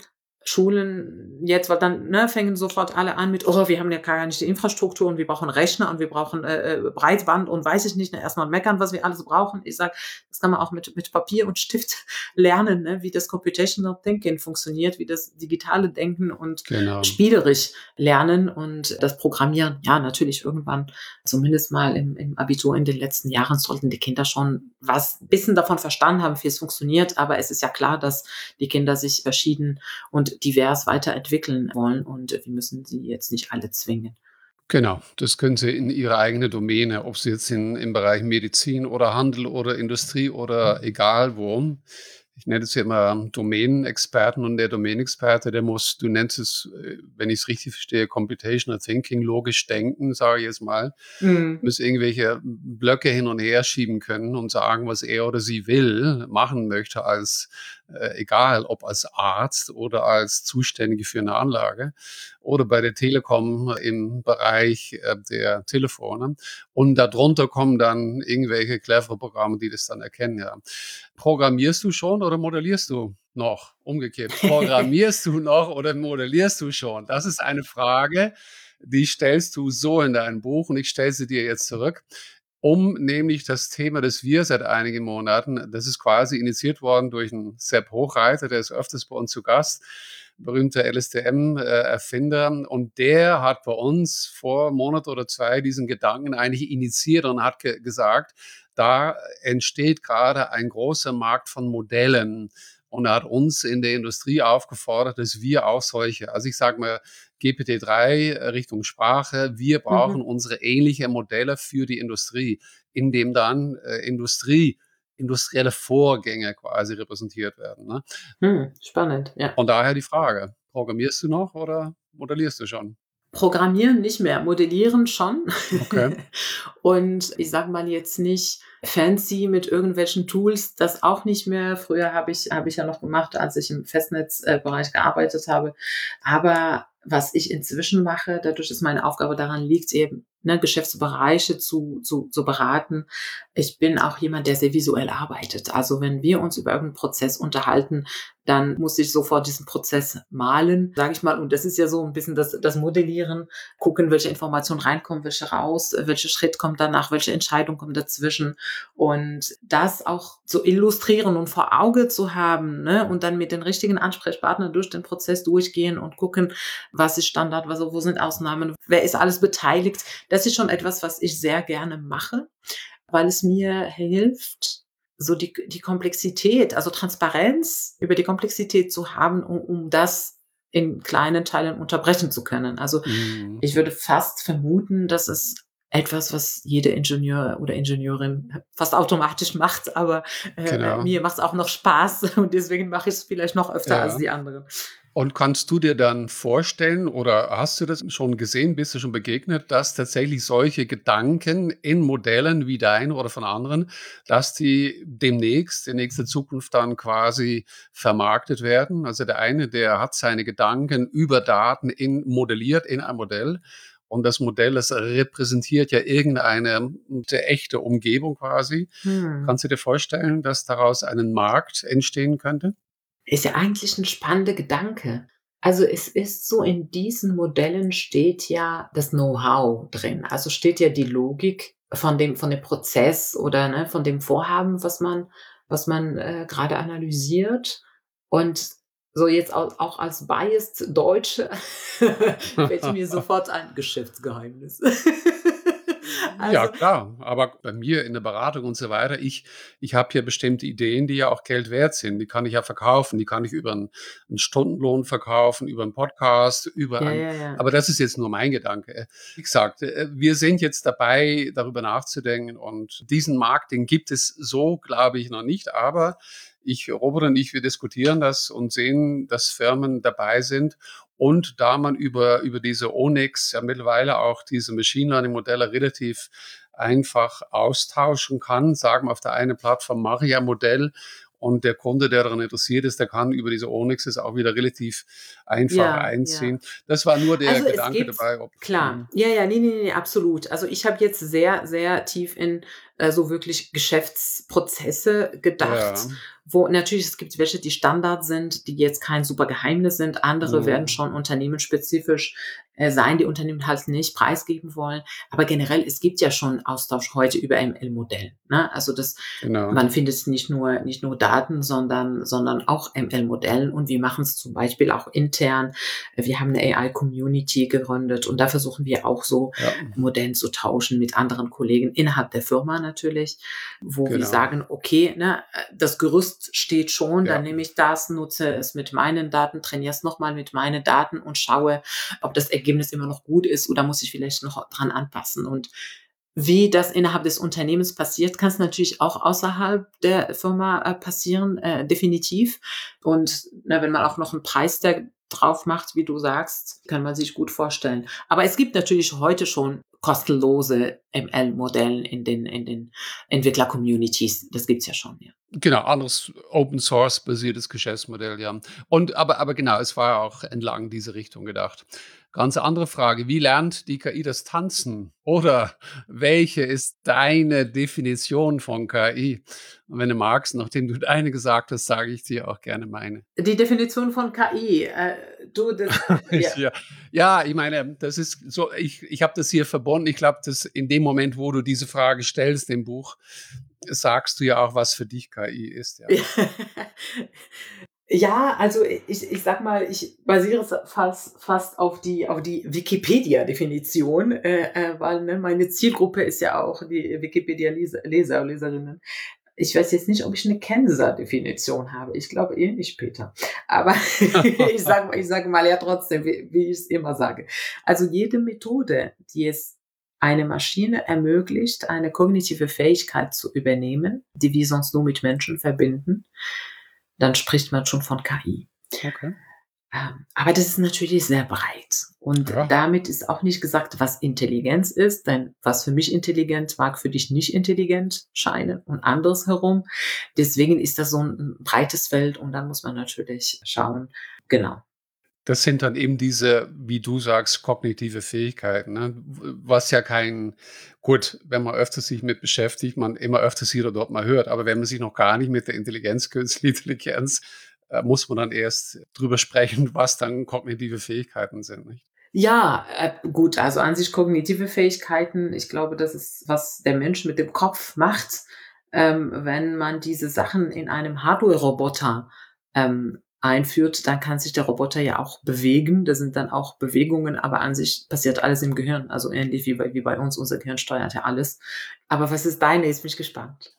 Schulen jetzt, weil dann ne, fängen sofort alle an mit, oh, wir haben ja gar nicht die Infrastruktur und wir brauchen Rechner und wir brauchen äh, Breitband und weiß ich nicht, ne, erstmal meckern, was wir alles brauchen. Ich sage, das kann man auch mit, mit Papier und Stift lernen, ne, wie das Computational Thinking funktioniert, wie das digitale Denken und Genau. spielerisch lernen und das Programmieren. Ja, natürlich irgendwann, zumindest mal im, im Abitur in den letzten Jahren, sollten die Kinder schon was ein bisschen davon verstanden haben, wie es funktioniert. Aber es ist ja klar, dass die Kinder sich verschieden und divers weiterentwickeln wollen und wir müssen sie jetzt nicht alle zwingen. Genau, das können Sie in Ihre eigene Domäne, ob Sie jetzt in, im Bereich Medizin oder Handel oder Industrie oder egal wo. Ich nenne es ja immer Domänenexperten und der Domänenexperte, der muss, du nennst es, äh, wenn ich es richtig verstehe, Computational Thinking, logisch denken, sage ich jetzt mal, Mhm. muss irgendwelche Blöcke hin und her schieben können und sagen, was er oder sie will, machen möchte als, äh, egal ob als Arzt oder als Zuständige für eine Anlage oder bei der Telekom im Bereich äh, der Telefone. Und darunter kommen dann irgendwelche clevere Programme, die das dann erkennen, ja. Programmierst du schon oder modellierst du noch? Umgekehrt, programmierst du noch oder modellierst du schon? Das ist eine Frage, die stellst du so in deinem Buch und ich stelle sie dir jetzt zurück, um nämlich das Thema, das wir seit einigen Monaten, das ist quasi initiiert worden durch einen Sepp Hochreiter, der ist öfters bei uns zu Gast, berühmter L S T M-Erfinder. Und der hat bei uns vor einem Monat oder zwei diesen Gedanken eigentlich initiiert und hat ge- gesagt, da entsteht gerade ein großer Markt von Modellen. Und er hat uns in der Industrie aufgefordert, dass wir auch solche, also ich sage mal G P T drei Richtung Sprache, wir brauchen Mhm. unsere ähnliche Modelle für die Industrie, in dem dann äh, Industrie, industrielle Vorgänge quasi repräsentiert werden. Ne? Hm, spannend, ja. Von daher die Frage, programmierst du noch oder modellierst du schon? Programmieren nicht mehr, modellieren schon. Okay. Und ich sage mal jetzt nicht fancy mit irgendwelchen Tools, das auch nicht mehr. Früher habe ich, habe ich ja noch gemacht, als ich im Festnetzbereich gearbeitet habe. Aber was ich inzwischen mache, dadurch, dass meine Aufgabe daran liegt, eben ne, Geschäftsbereiche zu, zu, zu beraten. Ich bin auch jemand, der sehr visuell arbeitet. Also wenn wir uns über irgendeinen Prozess unterhalten, dann muss ich sofort diesen Prozess malen, sage ich mal. Und das ist ja so ein bisschen das, das Modellieren, gucken, welche Informationen reinkommen, welche raus, welcher Schritt kommt danach, welche Entscheidung kommt dazwischen. Und das auch zu illustrieren und vor Auge zu haben, ne? Und dann mit den richtigen Ansprechpartnern durch den Prozess durchgehen und gucken, was ist Standard, was, wo sind Ausnahmen, wer ist alles beteiligt. Das ist schon etwas, was ich sehr gerne mache, weil es mir hilft, so die, die Komplexität, also Transparenz über die Komplexität zu haben, um, um das in kleinen Teilen unterbrechen zu können. Also Mhm. ich würde fast vermuten, dass es etwas, was jeder Ingenieur oder Ingenieurin fast automatisch macht, aber äh, Genau. mir macht es auch noch Spaß und deswegen mache ich es vielleicht noch öfter Ja. als die anderen. Und kannst du dir dann vorstellen oder hast du das schon gesehen, bist du schon begegnet, dass tatsächlich solche Gedanken in Modellen wie dein oder von anderen, dass die demnächst, in nächster Zukunft dann quasi vermarktet werden? Also der eine, der hat seine Gedanken über Daten in, modelliert in ein Modell. Und das Modell, das repräsentiert ja irgendeine eine echte Umgebung quasi. Hm. Kannst du dir vorstellen, dass daraus ein Markt entstehen könnte? Ist ja eigentlich ein spannender Gedanke. Also es ist so, in diesen Modellen steht ja das Know-how drin. Also steht ja die Logik von dem, von dem Prozess oder ne, von dem Vorhaben, was man, was man äh, gerade analysiert. Und so jetzt auch, auch als biased Deutsche fällt mir sofort ein Geschäftsgeheimnis. Ja, Also klar, aber bei mir in der Beratung und so weiter, ich ich habe hier bestimmte Ideen, die ja auch Geld wert sind. Die kann ich ja verkaufen, die kann ich über 'n 'n Stundenlohn verkaufen, über 'n Podcast, über ja, ein ja, ja. aber das ist jetzt nur mein Gedanke. Wie gesagt, äh, wir sind jetzt dabei, darüber nachzudenken und diesen Markt, den gibt es so, glaube ich, noch nicht, aber ich Robert und ich, wir diskutieren das und sehen, dass Firmen dabei sind. Und da man über, über diese Onyx ja mittlerweile auch diese Machine Learning Modelle relativ einfach austauschen kann, sagen wir auf der einen Plattform mache ich ein Modell und der Kunde, der daran interessiert ist, der kann über diese Onyx es auch wieder relativ einfach Ja, ja. einziehen. Das war nur der Also, es Gedanke gibt dabei. Ob, klar, hm, ja, ja, ne, ne, ne, absolut. Also, ich habe jetzt sehr, sehr tief in, äh, so wirklich Geschäftsprozesse gedacht, ja, wo natürlich es gibt welche, die Standard sind, die jetzt kein super Geheimnis sind. Andere werden hm, schon unternehmensspezifisch, äh, sein, die Unternehmen halt nicht preisgeben wollen. Aber generell, es gibt ja schon Austausch heute über M L-Modellen, ne? Also, das genau. man findet nicht nur nicht nur Daten, sondern sondern auch M L-Modellen und wir machen es zum Beispiel auch intern. Wir haben eine A I-Community gegründet und da versuchen wir auch so Ja, Modellen zu tauschen mit anderen Kollegen innerhalb der Firma natürlich, wo wir genau. sagen, okay, ne, das Gerüst steht schon, dann Ja. nehme ich das, nutze es mit meinen Daten, trainiere es nochmal mit meinen Daten und schaue, ob das Ergebnis immer noch gut ist oder muss ich vielleicht noch dran anpassen. Und wie das innerhalb des Unternehmens passiert, kann es natürlich auch außerhalb der Firma äh, passieren, äh, definitiv. Und ne, wenn man auch noch einen Preistag drauf macht, wie du sagst, kann man sich gut vorstellen. Aber es gibt natürlich heute schon kostenlose M L-Modelle in den, in den Entwickler-Communities. Das gibt's ja schon, ja. Genau, anderes Open Source basiertes Geschäftsmodell, ja. Und aber aber genau, es war auch entlang diese Richtung gedacht. Ganz andere Frage, wie lernt die K I das Tanzen? Oder welche ist deine Definition von K I? Und wenn du magst, nachdem du deine gesagt hast, sage ich dir auch gerne meine. Die Definition von K I, äh, du, das, ja. Ja, ja, ich meine, das ist so, ich ich habe das hier verbunden. Ich glaube, dass in dem Moment, wo du diese Frage stellst im Buch, sagst du ja auch, was für dich K I ist, ja. Ja, also ich, ich sag mal, ich basiere es fast, fast auf die, auf die Wikipedia-Definition, äh, äh, weil ne, meine Zielgruppe ist ja auch die Wikipedia-Leser und Leserinnen. Ich weiß jetzt nicht, ob ich eine Kenser-Definition habe. Ich glaube eh nicht, Peter. Aber ich sage ich sag mal ja trotzdem, wie, wie ich es immer sage. Also jede Methode, die es eine Maschine ermöglicht, eine kognitive Fähigkeit zu übernehmen, die wir sonst nur mit Menschen verbinden, dann spricht man schon von K I. Okay. Ähm, aber das ist natürlich sehr breit. Und Ja. damit ist auch nicht gesagt, was Intelligenz ist, denn was für mich intelligent mag für dich nicht intelligent scheinen und andersherum. Deswegen ist das so ein breites Feld und dann muss man natürlich schauen. Genau. Das sind dann eben diese, wie du sagst, kognitive Fähigkeiten, ne? Was ja kein gut, wenn man öfter sich mit beschäftigt, man immer öfter hier oder dort mal hört, aber wenn man sich noch gar nicht mit der Intelligenz, künstliche Intelligenz, äh, muss man dann erst drüber sprechen, was dann kognitive Fähigkeiten sind, nicht? Ja, äh, gut, also an sich kognitive Fähigkeiten, ich glaube, das ist, was der Mensch mit dem Kopf macht, ähm, wenn man diese Sachen in einem Hardware-Roboter ähm, einführt, dann kann sich der Roboter ja auch bewegen. Das sind dann auch Bewegungen, aber an sich passiert alles im Gehirn, also ähnlich wie bei, wie bei uns. Unser Gehirn steuert ja alles. Aber was ist deine? Jetzt bin ich gespannt.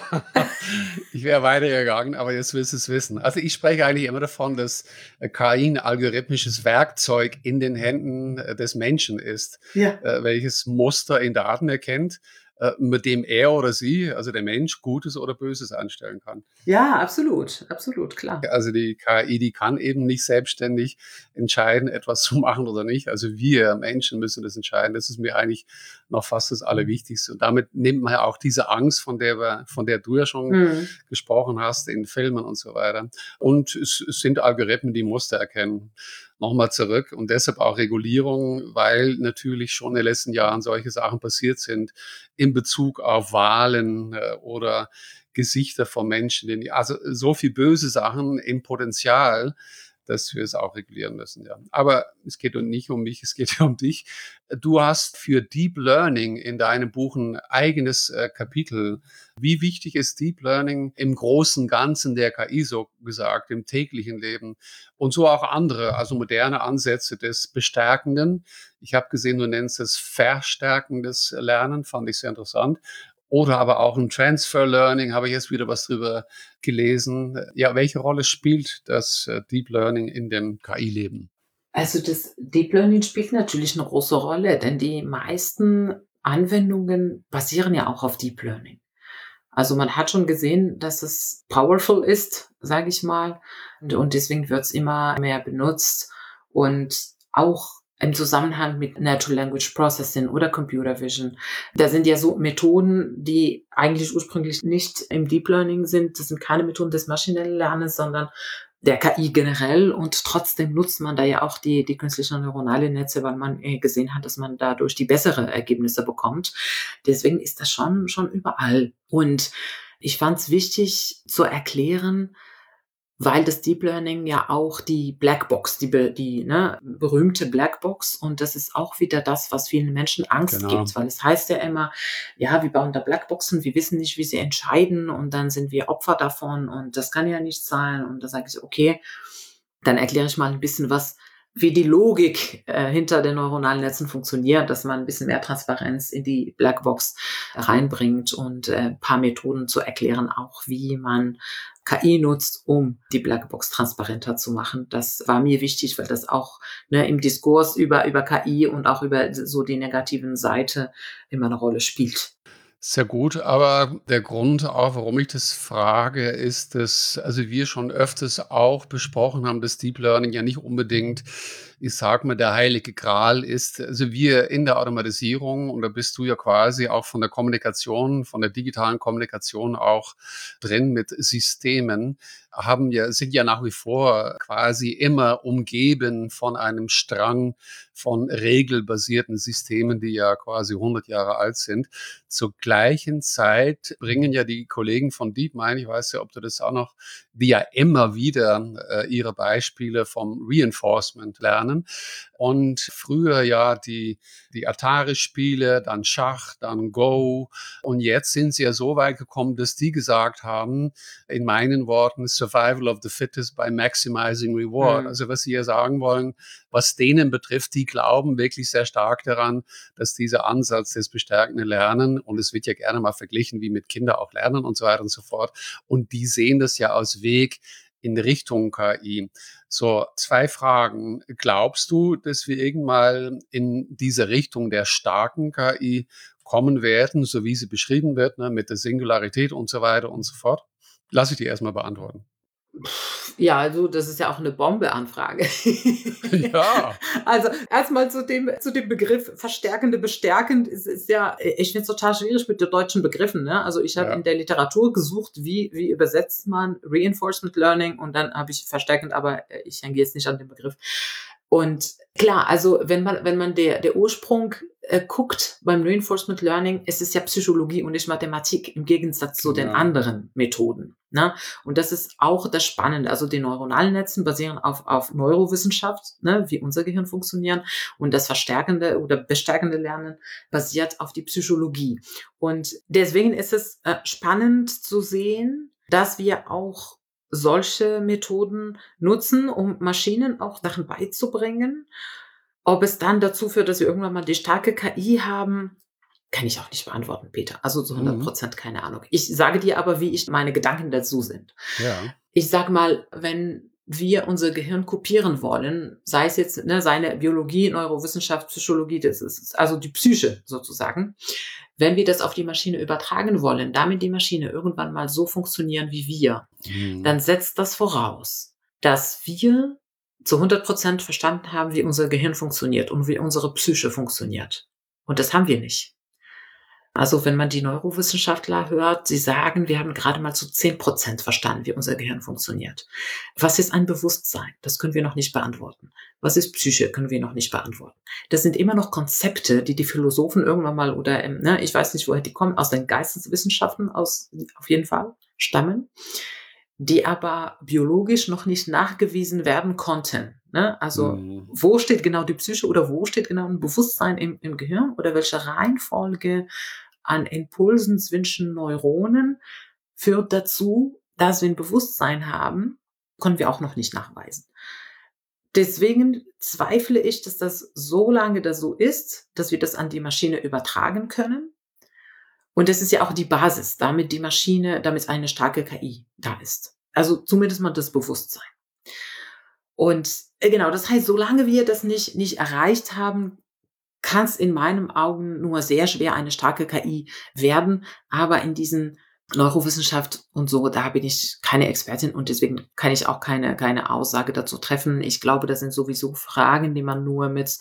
Ich wäre weitergegangen, aber jetzt willst du es wissen. Also ich spreche eigentlich immer davon, dass äh, K I ein algorithmisches Werkzeug in den Händen äh, des Menschen ist, Ja. äh, welches Muster in Daten erkennt, äh, mit dem er oder sie, also der Mensch, Gutes oder Böses anstellen kann. Ja, absolut, absolut, klar. Also die K I, die kann eben nicht selbstständig entscheiden, etwas zu machen oder nicht. Also wir Menschen müssen das entscheiden. Das ist mir eigentlich noch fast das Allerwichtigste. Und damit nimmt man ja auch diese Angst, von der wir, von der du ja schon Mhm. gesprochen hast, in Filmen und so weiter. Und es, es sind Algorithmen, die Muster erkennen. Nochmal zurück und deshalb auch Regulierung, weil natürlich schon in den letzten Jahren solche Sachen passiert sind in Bezug auf Wahlen äh, oder Gesichter von Menschen, die, also so viel böse Sachen im Potenzial, dass wir es auch regulieren müssen. Ja. Aber es geht nicht um mich, es geht ja um dich. Du hast für Deep Learning in deinem Buch ein eigenes äh, Kapitel. Wie wichtig ist Deep Learning im großen Ganzen der K I, so gesagt, im täglichen Leben? Und so auch andere, also moderne Ansätze des Bestärkenden. Ich habe gesehen, du nennst es verstärkendes Lernen, fand ich sehr interessant. Oder aber auch ein Transfer Learning, habe ich jetzt wieder was drüber gelesen. Ja, welche Rolle spielt das äh, Deep Learning in dem K I-Leben? Also das Deep Learning spielt natürlich eine große Rolle, denn die meisten Anwendungen basieren ja auch auf Deep Learning. Also man hat schon gesehen, dass es powerful ist, sage ich mal, und, und deswegen wird es immer mehr benutzt und auch im Zusammenhang mit Natural Language Processing oder Computer Vision. Da sind ja so Methoden, die eigentlich ursprünglich nicht im Deep Learning sind. Das sind keine Methoden des maschinellen Lernens, sondern der K I generell, und trotzdem nutzt man da ja auch die, die künstlichen neuronale Netze, weil man äh, gesehen hat, dass man dadurch die bessere Ergebnisse bekommt. Deswegen ist das schon, schon überall. Und ich fand es wichtig zu erklären, weil das Deep Learning ja auch die Blackbox, die, be- die ne, berühmte Blackbox, und das ist auch wieder das, was vielen Menschen Angst Genau. gibt, weil es heißt ja immer, ja, wir bauen da Blackboxen, wir wissen nicht, wie sie entscheiden, und dann sind wir Opfer davon und das kann ja nicht sein. Und da sage ich, okay, dann erkläre ich mal ein bisschen was, wie die Logik äh, hinter den neuronalen Netzen funktioniert, dass man ein bisschen mehr Transparenz in die Blackbox reinbringt und äh, ein paar Methoden zu erklären, auch wie man K I nutzt, um die Blackbox transparenter zu machen. Das war mir wichtig, weil das auch ne, im Diskurs über, über K I und auch über so die negativen Seite immer eine Rolle spielt. Sehr gut, aber der Grund auch, warum ich das frage, ist, dass also wir schon öfters auch besprochen haben, dass Deep Learning ja nicht unbedingt, ich sag mal, der heilige Gral ist. Also wir in der Automatisierung, und da bist du ja quasi auch von der Kommunikation, von der digitalen Kommunikation auch drin mit Systemen, haben ja, sind ja nach wie vor quasi immer umgeben von einem Strang von regelbasierten Systemen, die ja quasi hundert Jahre alt sind. Zur gleichen Zeit bringen ja die Kollegen von DeepMind, ich weiß ja, ob du das auch noch, die ja immer wieder äh, ihre Beispiele vom Reinforcement lernen. Und früher ja die, die Atari-Spiele, dann Schach, dann Go. Und jetzt sind sie ja so weit gekommen, dass die gesagt haben, in meinen Worten, Survival of the Fittest by Maximizing Reward. Mhm. Also was sie ja sagen wollen, was denen betrifft, die glauben wirklich sehr stark daran, dass dieser Ansatz des bestärkenden Lernen, und es wird ja gerne mal verglichen, wie mit Kindern auch lernen und so weiter und so fort, und die sehen das ja als Weg in Richtung K I. So, zwei Fragen. Glaubst du, dass wir irgendwann in diese Richtung der starken K I kommen werden, so wie sie beschrieben wird, ne, mit der Singularität und so weiter und so fort? Lass ich dir erstmal beantworten. Ja, also das ist ja auch eine Bombe-Anfrage. Ja. Also erstmal zu dem, zu dem Begriff verstärkende, bestärkend ist, ist ja, ich finde es total schwierig mit den deutschen Begriffen. Ne? Also ich habe Ja. in der Literatur gesucht, wie, wie übersetzt man Reinforcement Learning und dann habe ich verstärkend, aber ich hänge jetzt nicht an den Begriff. Und klar, also wenn man, wenn man der, der Ursprung äh, guckt beim Reinforcement Learning, es ist ja Psychologie und nicht Mathematik im Gegensatz zu den Genau. anderen Methoden. Ne? Und das ist auch das Spannende. Also die neuronalen Netzen basieren auf, auf Neurowissenschaft, ne, wie unser Gehirn funktioniert. Und das verstärkende oder bestärkende Lernen basiert auf die Psychologie. Und deswegen ist es äh, spannend zu sehen, dass wir auch solche Methoden nutzen, um Maschinen auch Sachen beizubringen. Ob es dann dazu führt, dass wir irgendwann mal die starke K I haben, kann ich auch nicht beantworten, Peter. Also zu hundert Prozent keine Ahnung. Ich sage dir aber, wie ich meine Gedanken dazu sind. Ja. Ich sag mal, wenn wir unser Gehirn kopieren wollen, sei es jetzt ne, seine Biologie, Neurowissenschaft, Psychologie, das ist also die Psyche sozusagen. Wenn wir das auf die Maschine übertragen wollen, damit die Maschine irgendwann mal so funktionieren wie wir, Mhm. dann setzt das voraus, dass wir zu hundert Prozent verstanden haben, wie unser Gehirn funktioniert und wie unsere Psyche funktioniert. Und das haben wir nicht. Also wenn man die Neurowissenschaftler hört, sie sagen, wir haben gerade mal zu zehn Prozent verstanden, wie unser Gehirn funktioniert. Was ist ein Bewusstsein? Das können wir noch nicht beantworten. Was ist Psyche? Können wir noch nicht beantworten. Das sind immer noch Konzepte, die die Philosophen irgendwann mal oder, ähm, ne, ich weiß nicht, woher die kommen, aus den Geisteswissenschaften aus, auf jeden Fall stammen, die aber biologisch noch nicht nachgewiesen werden konnten. Ne? Also Mhm. wo steht genau die Psyche oder wo steht genau ein Bewusstsein im, im Gehirn oder welche Reihenfolge an Impulsen zwischen Neuronen führt dazu, dass wir ein Bewusstsein haben, können wir auch noch nicht nachweisen. Deswegen zweifle ich, dass das so lange das so ist, dass wir das an die Maschine übertragen können. Und das ist ja auch die Basis, damit die Maschine, damit eine starke K I da ist. Also zumindest mal das Bewusstsein. Und äh, genau, das heißt, solange wir das nicht, nicht erreicht haben, kann es in meinen Augen nur sehr schwer eine starke K I werden. Aber in diesen Neurowissenschaft und so, da bin ich keine Expertin und deswegen kann ich auch keine, keine Aussage dazu treffen. Ich glaube, das sind sowieso Fragen, die man nur mit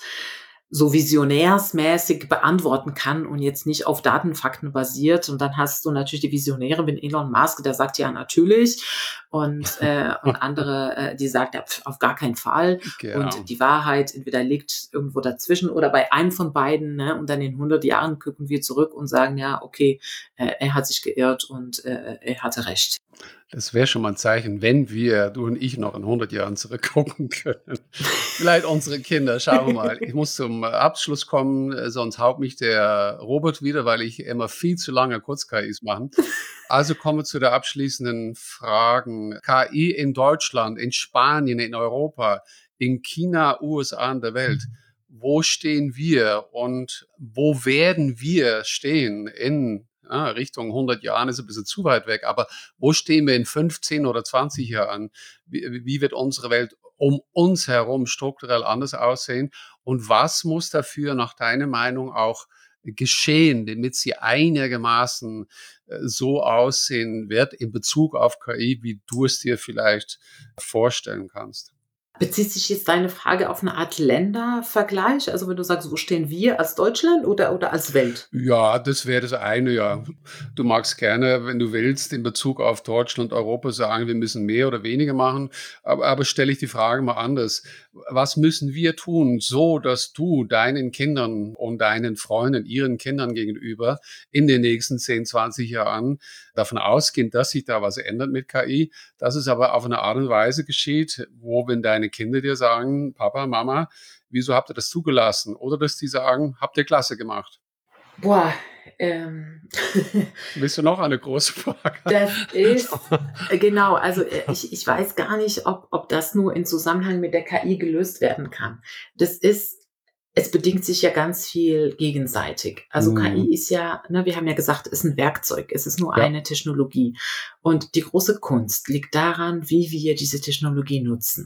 so visionärsmäßig beantworten kann und jetzt nicht auf Datenfakten basiert. Und dann hast du natürlich die Visionäre wie Elon Musk, der sagt ja natürlich und, äh, und andere, äh, die sagt ja pf, auf gar keinen Fall. Genau. Und die Wahrheit entweder liegt irgendwo dazwischen oder bei einem von beiden. Ne? Und dann in hundert Jahren gucken wir zurück und sagen, ja, okay, äh, er hat sich geirrt und äh, er hatte recht. Das wäre schon mal ein Zeichen, wenn wir, du und ich, noch in hundert Jahren zurückgucken können. Vielleicht unsere Kinder, schauen wir mal. Ich muss zum Abschluss kommen, äh, sonst haut mich der Robert wieder, weil ich immer viel zu lange Kurz-K Is mache. Also kommen wir zu der abschließenden Fragen. K I in Deutschland, in Spanien, in Europa, in China, U S A und der Welt. Wo stehen wir und wo werden wir stehen in ja, Richtung hundert Jahren ist ein bisschen zu weit weg, aber wo stehen wir in fünfzehn oder zwanzig Jahren? Wie, wie wird unsere Welt um uns herum strukturell anders aussehen? Und was muss dafür nach deiner Meinung auch geschehen, damit sie einigermaßen äh, so aussehen wird in Bezug auf K I, wie du es dir vielleicht vorstellen kannst? Bezieht sich jetzt deine Frage auf eine Art Ländervergleich? Also wenn du sagst, wo stehen wir als Deutschland oder, oder als Welt? Ja, das wäre das eine, ja. Du magst gerne, wenn du willst, in Bezug auf Deutschland und Europa sagen, wir müssen mehr oder weniger machen. Aber, aber stelle ich die Frage mal anders. Was müssen wir tun, so dass du deinen Kindern und deinen Freunden, ihren Kindern gegenüber in den nächsten zehn, zwanzig Jahren davon ausgehen, dass sich da was ändert mit K I, dass es aber auf eine Art und Weise geschieht, wo, wenn deine Kinder dir sagen, Papa, Mama, wieso habt ihr das zugelassen? Oder dass die sagen, habt ihr klasse gemacht? Boah, ähm. Willst du noch eine große Frage? Das ist, genau, also ich, ich weiß gar nicht, ob, ob das nur in Zusammenhang mit der K I gelöst werden kann. Das ist, es bedingt sich ja ganz viel gegenseitig. Also Mhm. K I ist ja, ne, wir haben ja gesagt, ist ein Werkzeug, es ist nur Ja. eine Technologie. Und die große Kunst liegt daran, wie wir diese Technologie nutzen.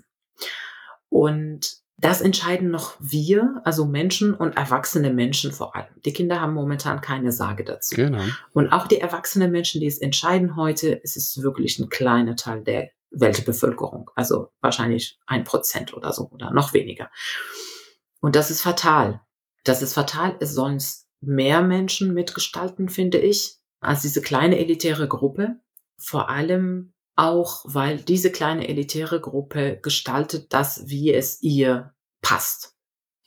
Und das entscheiden noch wir, also Menschen und erwachsene Menschen vor allem. Die Kinder haben momentan keine Sage dazu. Genau. Und auch die erwachsenen Menschen, die es entscheiden heute, es ist wirklich ein kleiner Teil, der Weltbevölkerung. Also wahrscheinlich ein Prozent oder so oder noch weniger. Und das ist fatal. Das ist fatal. Es sollen mehr Menschen mitgestalten, finde ich, als diese kleine elitäre Gruppe. Vor allem auch, weil diese kleine elitäre Gruppe gestaltet das, wie es ihr passt.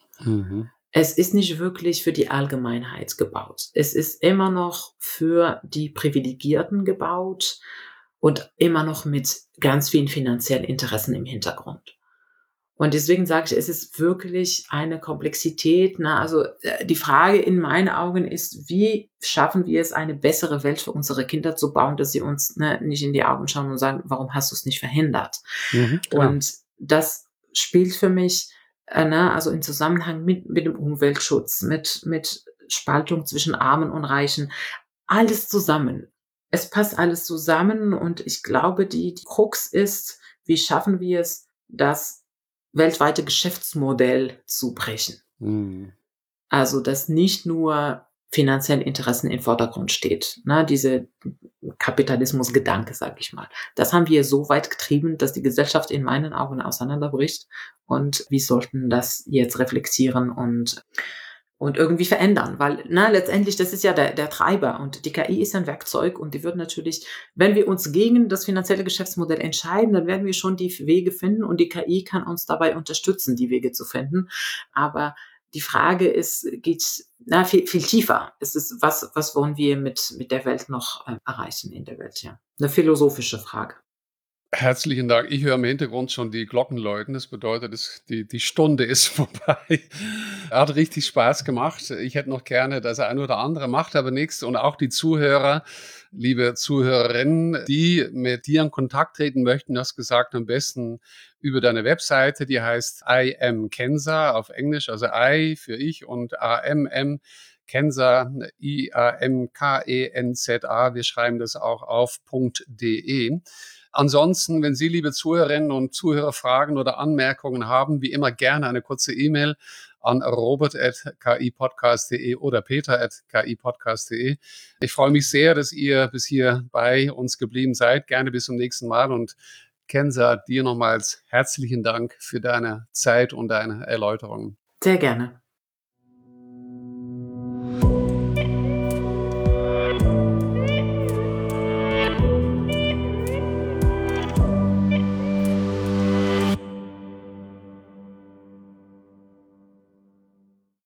Mhm. Es ist nicht wirklich für die Allgemeinheit gebaut. Es ist immer noch für die Privilegierten gebaut und immer noch mit ganz vielen finanziellen Interessen im Hintergrund. Und deswegen sage ich, es ist wirklich eine Komplexität. Ne? Also äh, die Frage in meinen Augen ist, wie schaffen wir es, eine bessere Welt für unsere Kinder zu bauen, dass sie uns ne, nicht in die Augen schauen und sagen, warum hast du es nicht verhindert? Mhm, und das spielt für mich, äh, ne, also im Zusammenhang mit, mit dem Umweltschutz, mit, mit Spaltung zwischen Armen und Reichen, alles zusammen. Es passt alles zusammen und ich glaube, die, die Krux ist, wie schaffen wir es, dass weltweite Geschäftsmodell zu brechen. Mhm. Also, dass nicht nur finanzielle Interessen im Vordergrund steht, ne, diese Kapitalismusgedanke, sage ich mal. Das haben wir so weit getrieben, dass die Gesellschaft in meinen Augen auseinanderbricht und wir sollten das jetzt reflektieren und und irgendwie verändern, weil na, letztendlich, das ist ja der, der Treiber und die K I ist ein Werkzeug und die wird natürlich, wenn wir uns gegen das finanzielle Geschäftsmodell entscheiden, dann werden wir schon die Wege finden und die K I kann uns dabei unterstützen, die Wege zu finden. Aber die Frage ist, geht na, viel, viel tiefer. Es ist, was, was wollen wir mit, mit der Welt noch äh, erreichen in der Welt, ja. Eine philosophische Frage. Herzlichen Dank. Ich höre im Hintergrund schon die Glocken läuten. Das bedeutet, es, die, die Stunde ist vorbei. Hat richtig Spaß gemacht. Ich hätte noch gerne das eine oder andere, macht aber nichts. Und auch die Zuhörer, liebe Zuhörerinnen, die mit dir in Kontakt treten möchten, du hast gesagt, am besten über deine Webseite, die heißt I am Kenza auf Englisch, also I für ich und A M M. Kenza, I A M K E N Z A. Wir schreiben das auch auf .de. Ansonsten, wenn Sie, liebe Zuhörerinnen und Zuhörer, Fragen oder Anmerkungen haben, wie immer gerne eine kurze E-Mail an robert at k i podcast punkt de oder peter at k i podcast punkt de. Ich freue mich sehr, dass ihr bis hier bei uns geblieben seid. Gerne bis zum nächsten Mal und Kenza, dir nochmals herzlichen Dank für deine Zeit und deine Erläuterungen. Sehr gerne.